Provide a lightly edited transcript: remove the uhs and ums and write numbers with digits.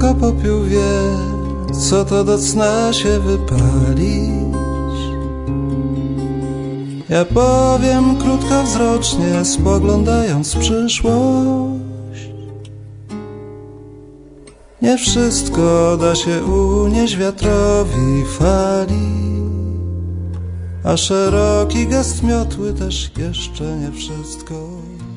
tylko popiół wie, co to do cna się wypalić. Ja powiem krótkowzrocznie, spoglądając w przyszłość: nie wszystko da się unieść wiatrowi fali, a szeroki gest miotły też jeszcze nie wszystko.